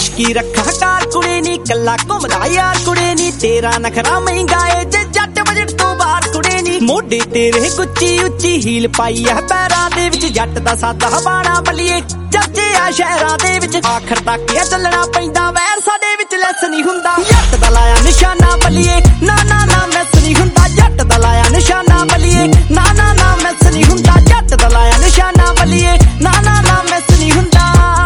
इश्की रखा कार कुड़े नी कला घुमदा यार कुड़े नी तेरा नखरा महंगा है जे जट बजट तो बाहर कुड़े नी मोढे तेरे गुच्ची उच्ची हील पाई है पैरां दे विच जट दा सादा बाणा बलिए चर्चे आ शहरां दे विच आखर तक या चलना पैंदा वैर साडे विच लैस नहीं हुंदा जट दा लाया निशाना बलिए ना ना ना मैस नहीं हुंदा जट दा लाया निशाना बलिए ना ना ना मैस नहीं हुंदा जट दा लाया निशाना बलिए ना ना ना मैस नहीं हुंदा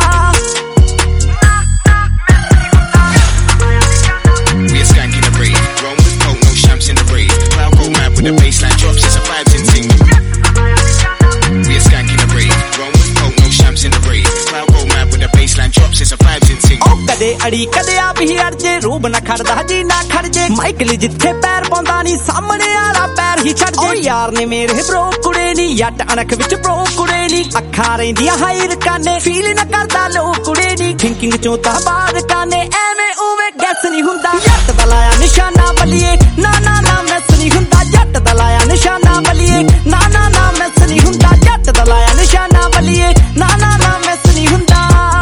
With the baseline drops, it's a vibes in ting. We are skanking the rave. Run with coke, no shams in the rave. Cloud go mad with the baseline drops, it's a vibes in ting. Oh, कदे अड़ी कदे आप ही अड़जे रूब न खड़दा जी ना खड़जे Michael जिथे पैर पाਉਂਦਾ नहीं सामने आला पैर ही छड़ जे यार ने मेरे ब्रो कुड़े नी जट अणख विच ब्रो कुड़े नी अखां रहिंदियां हाई रकाने फील न करदा लो कुड़े नी थिंकिंग चों तां बाहर काने एवें उवें गैस नहीं हुंदा जट दा लाया निशाना बलिए ना ना ना मैस नहीं हुंदा जट दा लाया निशाना बलिए ना ना ना मैस नहीं हुंदा जट दा लाया निशाना बलिए ना ना ना मैस नहीं हुंदा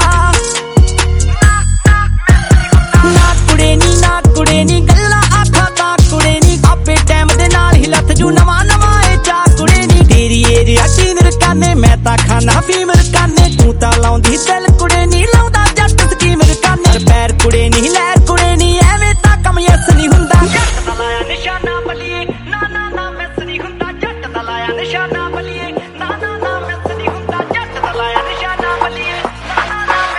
कुड़े नी गल्ला आखा तां कुड़े नी आपे टाइम दे नाल ही लथ जू नवां नवां ए चा कुड़े नी तेरी एरिया टीन रकाने मैं तां खाना फीम रकाने तू तां लाउंदी दिल कुड़े नी लाउंदा जट स्कीम रकाने पैर कुड़े नी लैर कुड़े नी एवें तां कम यस नहीं हुंदा जट दा लाया निशाना बलिए ना ना ना मैस नहीं हुंदा जट दा लाया निशाना बलिए ना ना ना मैस नहीं हुंदा जट दा लाया निशाना बलिए ना ना ना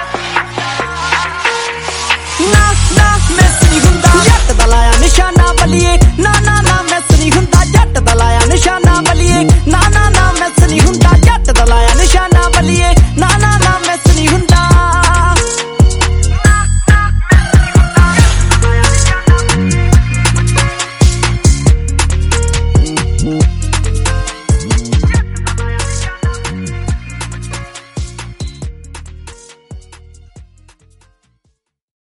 मैस नहीं हुंदा ना ना मैस नहीं हुंदा जट दा लाया निशाना बलिए ना ना